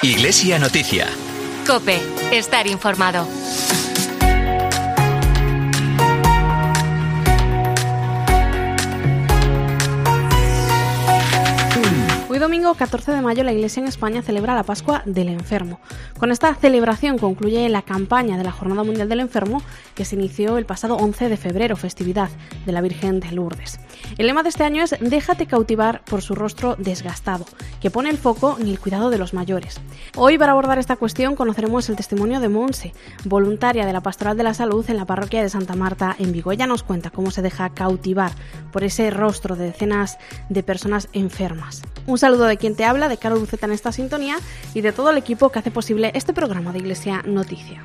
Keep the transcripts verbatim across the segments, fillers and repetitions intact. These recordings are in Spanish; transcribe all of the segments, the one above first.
Iglesia Noticia. COPE. Estar informado. Hoy domingo catorce de mayo la Iglesia en España celebra la Pascua del Enfermo. Con esta celebración concluye la campaña de la Jornada Mundial del Enfermo que se inició el pasado once de febrero, festividad de la Virgen de Lourdes. El lema de este año es "Déjate cautivar por su rostro desgastado", que pone el foco en el cuidado de los mayores. Hoy, para abordar esta cuestión, conoceremos el testimonio de Monse, voluntaria de la Pastoral de la Salud en la parroquia de Santa Marta en Vigo. Ella nos cuenta cómo se deja cautivar por ese rostro de decenas de personas enfermas. Un saludo de quien te habla, de Carol Luceta en esta sintonía y de todo el equipo que hace posible este programa de Iglesia Noticia.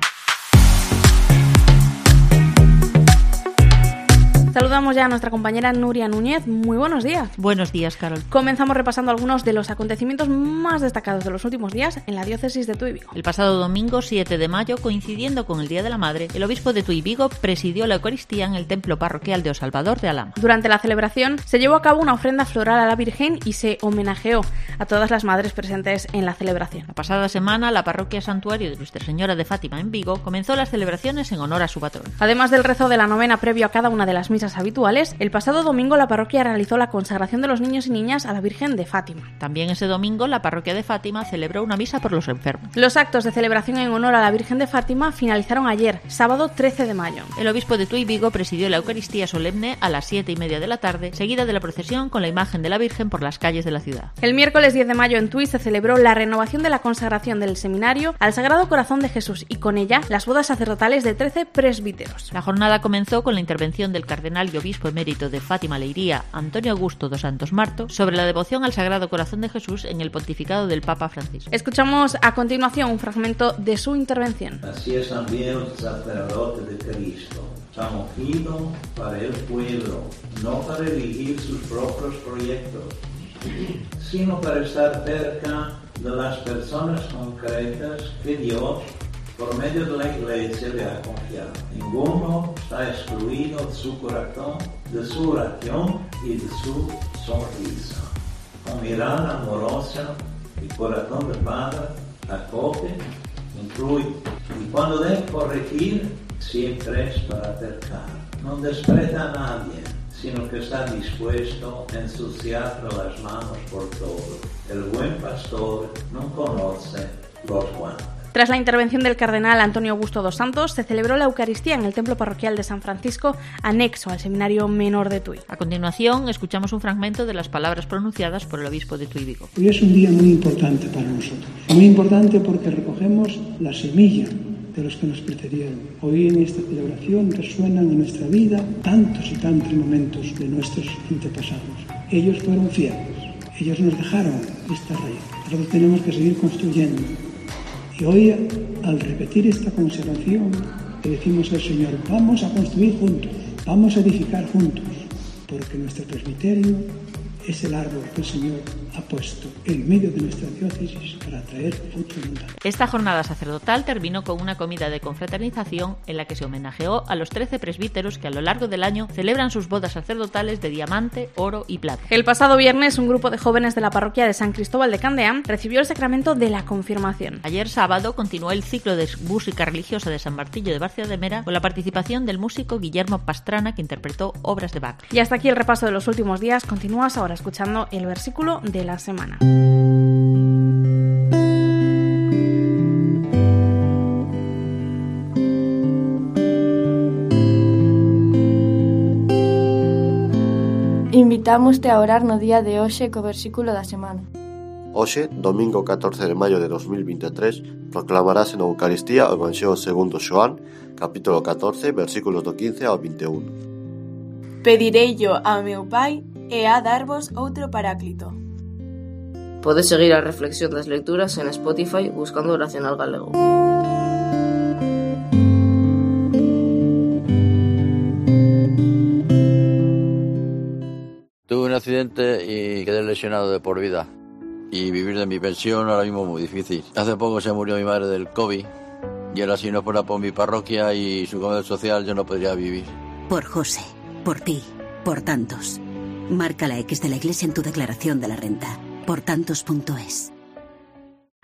Saludamos ya a nuestra compañera Nuria Núñez. Muy buenos días. Buenos días, Carol. Comenzamos repasando algunos de los acontecimientos más destacados de los últimos días en la diócesis de Tui Vigo. El pasado domingo siete de mayo, coincidiendo con el Día de la Madre, el obispo de Tui Vigo presidió la Eucaristía en el templo parroquial de O Salvador de Alhama. Durante la celebración se llevó a cabo una ofrenda floral a la Virgen y se homenajeó a todas las madres presentes en la celebración. La pasada semana, la parroquia Santuario de Nuestra Señora de Fátima en Vigo comenzó las celebraciones en honor a su patrón. Además del rezo de la novena previo a cada una de las misas habituales, el pasado domingo la parroquia realizó la consagración de los niños y niñas a la Virgen de Fátima. También ese domingo la parroquia de Fátima celebró una misa por los enfermos. Los actos de celebración en honor a la Virgen de Fátima finalizaron ayer, sábado trece de mayo. El obispo de Tui Vigo presidió la Eucaristía solemne a las siete y media de la tarde, seguida de la procesión con la imagen de la Virgen por las calles de la ciudad. El miércoles diez de mayo en Tui se celebró la renovación de la consagración del seminario al Sagrado Corazón de Jesús y con ella las bodas sacerdotales de trece presbíteros. La jornada comenzó con la intervención del cardenal y obispo emérito de Fátima Leiría, Antonio Augusto dos Santos Marto, sobre la devoción al Sagrado Corazón de Jesús en el pontificado del Papa Francisco. Escuchamos a continuación un fragmento de su intervención. Así es también el sacerdote de Cristo, tan ungido para el pueblo, no para dirigir sus propios proyectos, sino para estar cerca de las personas concretas que Dios, por medio de la Iglesia, le ha confiado. Ninguno está excluido de su corazón, de su oración y de su sonrisa. Con mirada amorosa y corazón de padre, acoge, incluye. Y cuando debe corregir, siempre es para acercar. No desprecia a nadie, sino que está dispuesto a ensuciarle las manos por todo. El buen pastor no conoce los guantes. Tras la intervención del cardenal Antonio Augusto dos Santos, se celebró la Eucaristía en el templo parroquial de San Francisco, anexo al Seminario Menor de Tui. A continuación, escuchamos un fragmento de las palabras pronunciadas por el obispo de Tui Vigo. Hoy es un día muy importante para nosotros. Muy importante porque recogemos la semilla de los que nos precedieron. Hoy en esta celebración resuenan en nuestra vida tantos y tantos momentos de nuestros antepasados. Ellos fueron fieles, ellos nos dejaron esta raíz. Nosotros tenemos que seguir construyendo. Y hoy, al repetir esta consagración, le decimos al Señor, vamos a construir juntos, vamos a edificar juntos, porque nuestro presbiterio es el árbol que el Señor ha puesto en medio de nuestra diócesis para traer fruto abundante. Esta jornada sacerdotal terminó con una comida de confraternización en la que se homenajeó a los trece presbíteros que a lo largo del año celebran sus bodas sacerdotales de diamante, oro y plata. El pasado viernes, un grupo de jóvenes de la parroquia de San Cristóbal de Candeán recibió el sacramento de la confirmación. Ayer sábado continuó el ciclo de música religiosa de San Martillo de Barcia de Mera con la participación del músico Guillermo Pastrana, que interpretó obras de Bach. Y hasta aquí el repaso de los últimos días. Continúas ahora escuchando el versículo de la semana. Invitámoste a orar no día de hoxe co versículo da semana. Hoxe, domingo catorce de maio de dos mil veintitrés, proclamarase na Eucaristía o Evanxelo segundo Xoán, capítulo catorce, versículos do quince ao vinte e un. Pedireillo ao meu Pai e a darvos outro paráclito. Podes seguir a reflexión das lecturas en Spotify buscando Oracional Galego. Tuve un accidente y quedé lesionado de por vida. Y vivir de mi pensión ahora mismo es muy difícil. Hace poco se murió mi madre del COVID y ahora si no fuera por mi parroquia y su comedor social yo no podría vivir. Por José, por ti, por tantos. Marca la X de la Iglesia en tu declaración de la renta. Por tantos punto es.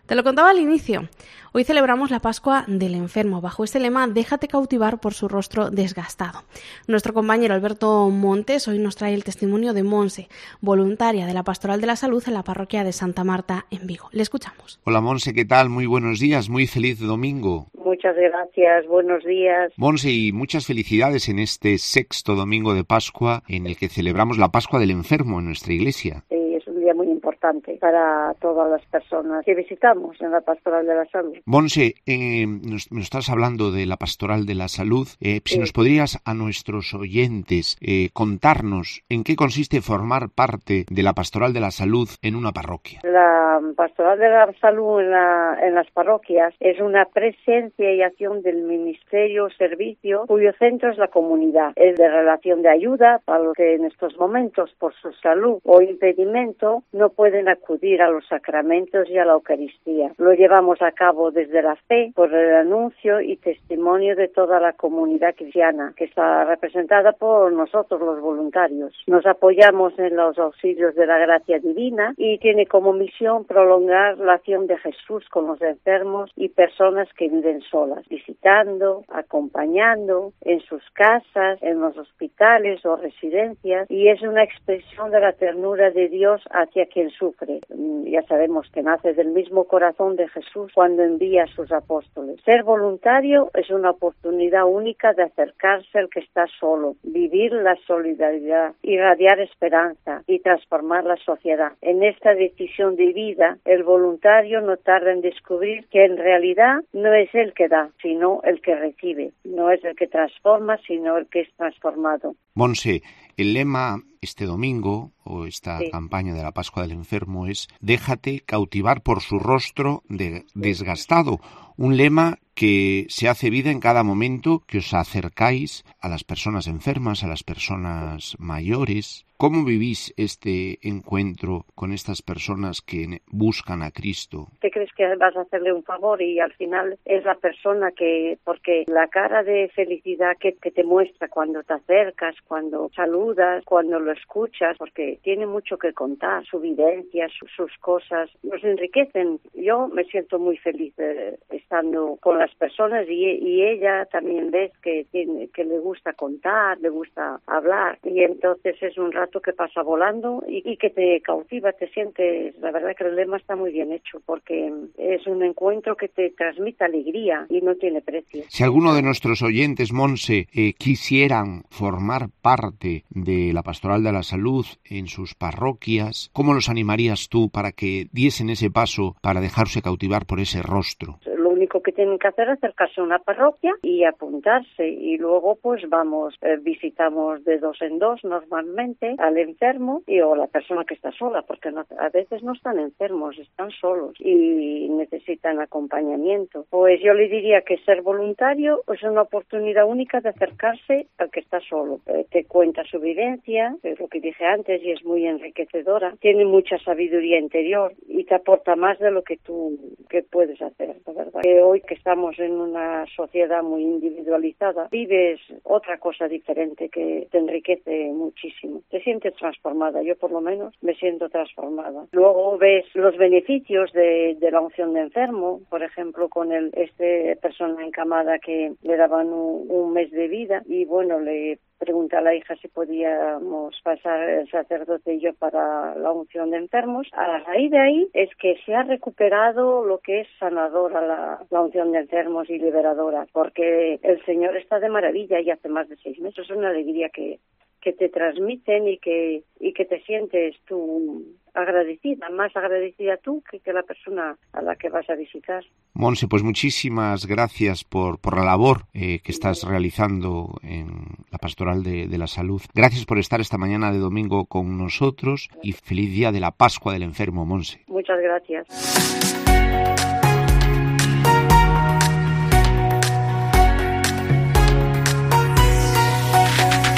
Te lo contaba al inicio. Hoy celebramos la Pascua del Enfermo. Bajo este lema, déjate cautivar por su rostro desgastado. Nuestro compañero Alberto Montes hoy nos trae el testimonio de Monse, voluntaria de la Pastoral de la Salud en la parroquia de Santa Marta, en Vigo. Le escuchamos. Hola Monse, ¿qué tal? Muy buenos días, muy feliz domingo. Muchas gracias, buenos días. Monse, y muchas felicidades en este sexto domingo de Pascua en el que celebramos la Pascua del Enfermo en nuestra iglesia. Sí, es un día muy importante para todas las personas que visitamos en la Pastoral de la Salud. Monse, eh, nos, nos estás hablando de la Pastoral de la Salud. Eh, si sí. nos podrías a nuestros oyentes eh, contarnos en qué consiste formar parte de la Pastoral de la Salud en una parroquia. La Pastoral de la Salud en, la, en las parroquias es una presencia y acción del ministerio servicio cuyo centro es la comunidad. Es de relación de ayuda para los que en estos momentos por su salud o impedimento no pueden acudir a los sacramentos y a la Eucaristía. Lo llevamos a cabo desde la fe por el anuncio y testimonio de toda la comunidad cristiana que está representada por nosotros los voluntarios. Nos apoyamos en los auxilios de la gracia divina y tiene como misión prolongar la acción de Jesús con los enfermos y personas que viven solas, visitando, acompañando en sus casas, en los hospitales o residencias, y es una expresión de la ternura de Dios hacia quien sufre. Ya sabemos que nace del mismo corazón de Jesús cuando envía a sus apóstoles. Ser voluntario es una oportunidad única de acercarse al que está solo, vivir la solidaridad, irradiar esperanza y transformar la sociedad. En esta decisión de vida, el voluntario no tarda en descubrir que en realidad no es el que da, sino el que recibe. No es el que transforma, sino el que es transformado. Monse, el lema este domingo, o esta sí. campaña de la Pascua del Enfermo, es déjate cautivar por su rostro de, desgastado. Un lema que se hace vida en cada momento que os acercáis a las personas enfermas, a las personas mayores. ¿Cómo vivís este encuentro con estas personas que buscan a Cristo? ¿Te crees que vas a hacerle un favor y al final es la persona que, porque la cara de felicidad que, que te muestra cuando te acercas, cuando saludas, cuando lo escuchas, porque tiene mucho que contar, su vivencia, su, sus cosas, nos enriquecen. Yo me siento muy feliz de, estando con las personas y, y ella también ves que, tiene, que le gusta contar, le gusta hablar y entonces es un rato que pasa volando y, y que te cautiva, te sientes, la verdad que el lema está muy bien hecho porque es un encuentro que te transmite alegría y no tiene precio. Si alguno de nuestros oyentes, Monse, eh, quisieran formar parte de la Pastoral de la Salud en sus parroquias, ¿cómo los animarías tú para que diesen ese paso para dejarse cautivar por ese rostro? Lo único que tienen que hacer es acercarse a una parroquia y apuntarse y luego pues vamos, eh, visitamos de dos en dos normalmente al enfermo y o la persona que está sola, porque no, a veces no están enfermos, están solos y necesitan acompañamiento. Pues yo le diría que ser voluntario es una oportunidad única de acercarse al que está solo. Eh, te cuenta su vivencia, es lo que dije antes y es muy enriquecedora, tiene mucha sabiduría interior y te aporta más de lo que tú que puedes hacer, la verdad. Que hoy que estamos en una sociedad muy individualizada, vives otra cosa diferente que te enriquece muchísimo. Te sientes transformada, yo por lo menos me siento transformada. Luego ves los beneficios de, de la unción de enfermo, por ejemplo, con el este persona encamada que le daban un, un mes de vida y bueno, le pregunté a la hija si podíamos pasar el sacerdote y yo para la unción de enfermos. A raíz de ahí es que se ha recuperado lo que es sanadora la, la unción de enfermos y liberadora, porque el Señor está de maravilla y hace más de seis meses. Es una alegría que, que te transmiten y que, y que te sientes tú agradecida, más agradecida tú que, que la persona a la que vas a visitar. Monse, pues muchísimas gracias por, por la labor eh, que estás realizando en la Pastoral de, de la Salud. Gracias por estar esta mañana de domingo con nosotros y feliz día de la Pascua del Enfermo, Monse. Muchas gracias. Mm.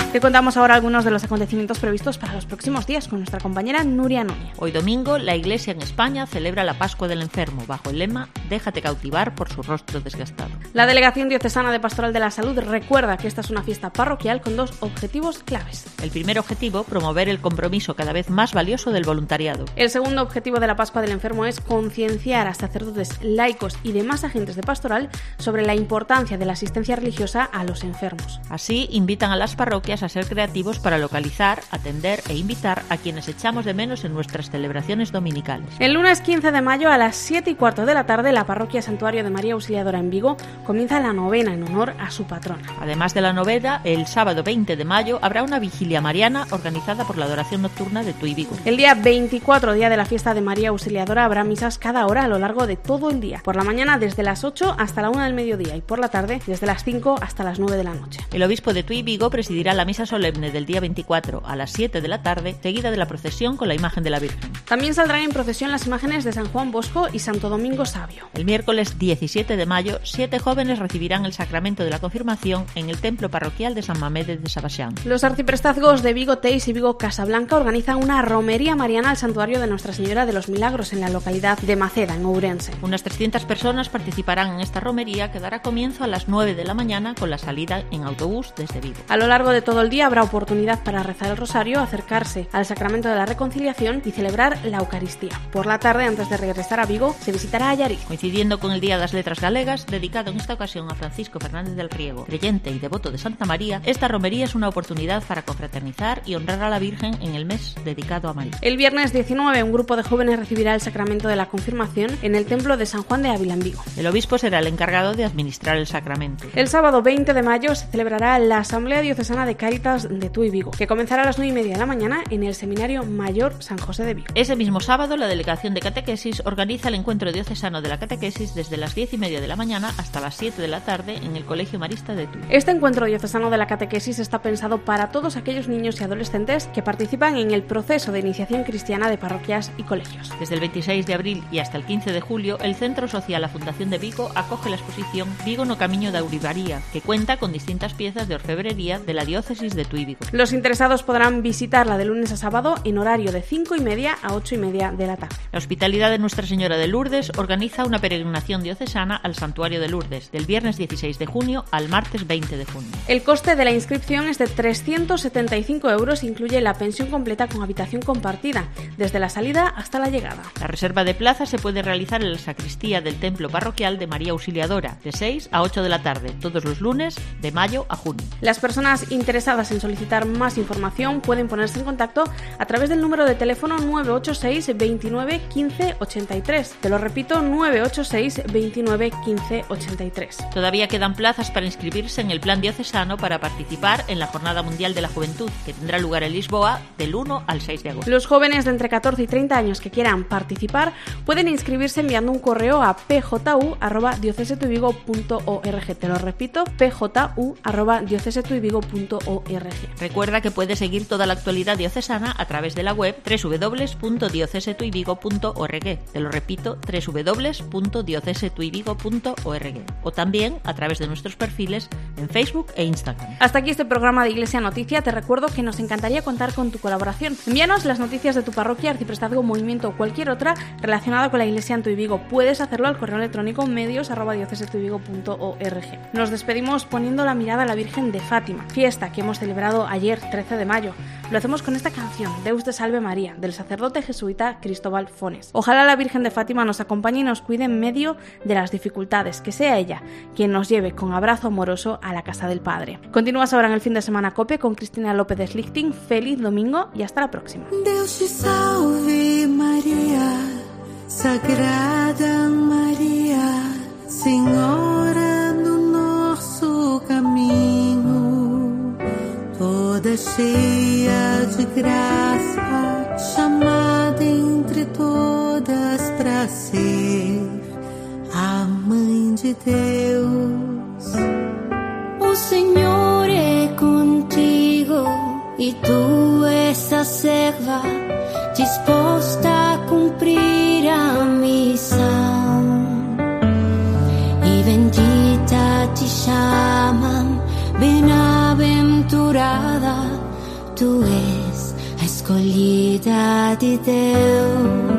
Te contamos ahora algunos de los acontecimientos previstos para los próximos días con nuestra compañera Nuria Núñez. Hoy domingo, la Iglesia en España celebra la Pascua del Enfermo bajo el lema «Déjate cautivar por su rostro desgastado». La Delegación Diocesana de Pastoral de la Salud recuerda que esta es una fiesta parroquial con dos objetivos claves. El primer objetivo, promover el compromiso cada vez más valioso del voluntariado. El segundo objetivo de la Pascua del Enfermo es concienciar a sacerdotes, laicos y demás agentes de pastoral sobre la importancia de la asistencia religiosa a los enfermos. Así, invitan a las parroquias a ser creativos para localizar, atender e invitar a quienes echamos de menos en nuestras celebraciones dominicales. El lunes quince de mayo a las siete y cuarto de la tarde, la parroquia Santuario de María Auxiliadora en Vigo comienza la novena en honor a su patrona. Además de la novena, el sábado veinte de mayo habrá una vigilia mariana organizada por la Adoración Nocturna de Tui Vigo. El día veinticuatro, día de la fiesta de María Auxiliadora, habrá misas cada hora a lo largo de todo el día. Por la mañana desde las ocho hasta la una del mediodía y por la tarde desde las cinco hasta las nueve de la noche. El obispo de Tui Vigo presidirá la misa solemne del día veinticuatro a las siete de la tarde, seguida de la procesión con la imagen de la Virgen. También saldrán en procesión las imágenes de San Juan Bosco y Santo Domingo Sabio. El miércoles diecisiete de mayo, siete jóvenes recibirán el sacramento de la confirmación en el templo parroquial de San Mamede de Sabaxán. Los arciprestazgos de Vigo Teis y Vigo Casablanca organizan una romería mariana al santuario de Nuestra Señora de los Milagros en la localidad de Maceda, en Ourense. Unas trescientas personas participarán en esta romería que dará comienzo a las nueve de la mañana con la salida en autobús desde Vigo. A lo largo de todo el día habrá oportunidad para rezar el rosario, acercarse al sacramento de la reconciliación y celebrar la Eucaristía. Por la tarde, antes de regresar a Vigo, se visitará Allariz. Coincidiendo con el Día das Letras Galegas, dedicado en esta ocasión a Francisco Fernández del Riego, creyente y devoto de Santa María, esta romería es una oportunidad para confraternizar y honrar a la Virgen en el mes dedicado a María. El viernes diecinueve, un grupo de jóvenes recibirá el sacramento de la confirmación en el templo de San Juan de Ávila en Vigo. El obispo será el encargado de administrar el sacramento. El sábado veinte de mayo se celebrará la Asamblea Diocesana de Cáritas de Tui Vigo, que comenzará a las nueve y media de la mañana en el Seminario Mayor San José de Vigo. Ese mismo sábado, la Delegación de Catequesis organiza el encuentro diocesano de la catequesis desde las diez y media de la mañana hasta las siete de la tarde en el Colegio Marista de Tui. Este encuentro diocesano de la catequesis está pensado para todos aquellos niños y adolescentes que participan en el proceso de iniciación cristiana de parroquias y colegios. Desde el veintiséis de abril y hasta el quince de julio, el Centro Social La Fundación de Vigo acoge la exposición Vigo no Camiño da Uribaría, que cuenta con distintas piezas de orfebrería de la diócesis de Tui Vigo. Los interesados podrán visitarla de lunes a sábado en horario de cinco y media a ocho y media de la tarde. La Hospitalidad de Nuestra Señora de Lourdes organiza una peregrinación diocesana al Santuario de Lourdes, del viernes dieciséis de junio al martes veinte de junio. El coste de la inscripción es de trescientos setenta y cinco euros e incluye la pensión completa con habitación compartida, desde la salida hasta la llegada. La reserva de plaza se puede realizar en la sacristía del Templo Parroquial de María Auxiliadora, de seis a ocho de la tarde, todos los lunes, de mayo a junio. Las personas interesadas en solicitar más información pueden ponerse en contacto a través del número de teléfono nueve ocho seis veintinueve quince ochenta y tres. Te lo repito, nueve ocho seis veintinueve quince ochenta y tres. Todavía quedan plazas para inscribirse en el Plan Diocesano para participar en la Jornada Mundial de la Juventud, que tendrá lugar en Lisboa del uno al seis de agosto. Los jóvenes de entre catorce y treinta años que quieran participar pueden inscribirse enviando un correo a p j u arroba diocesetuivigo punto org. Te lo repito, p j u arroba diocesetuivigo punto org. Recuerda que puedes seguir toda la actualidad diocesana a través de la web doble u doble u doble u punto diocesetuivigo punto org. Te lo repito, doble u doble u doble u punto diocesetuivigo punto org. O también a través de nuestros perfiles en Facebook e Instagram. Hasta aquí este programa de Iglesia Noticia. Te recuerdo que nos encantaría contar con tu colaboración. Envíanos las noticias de tu parroquia, arciprestazgo, movimiento o cualquier otra relacionada con la Iglesia en Tui Vigo. Puedes hacerlo al correo electrónico medios arroba diocesetuivigo punto org. Nos despedimos poniendo la mirada a la Virgen de Fátima, fiesta que hemos celebrado ayer, trece de mayo. Lo hacemos con esta canción, Deus te salve María, del sacerdote jesuita Cristóbal Fones. Ojalá la Virgen de Fátima nos acompañe y nos cuide en medio de las dificultades, que sea ella quien nos lleve con abrazo amoroso a la casa del Padre. Continúas ahora en el fin de semana COPE con Cristina López de Schlichting. Feliz domingo y hasta la próxima. Deus te salve María, Sagrada María, Senhora do nosso caminho, toda cheia de graça, chamada entre todas para ser a Mãe de Deus. O Senhor é contigo e tu essa serva disposta a cumprir a missão. E bendita te chamam, bem-aventurada bem-aventurada, tu és a escolhida de Deus.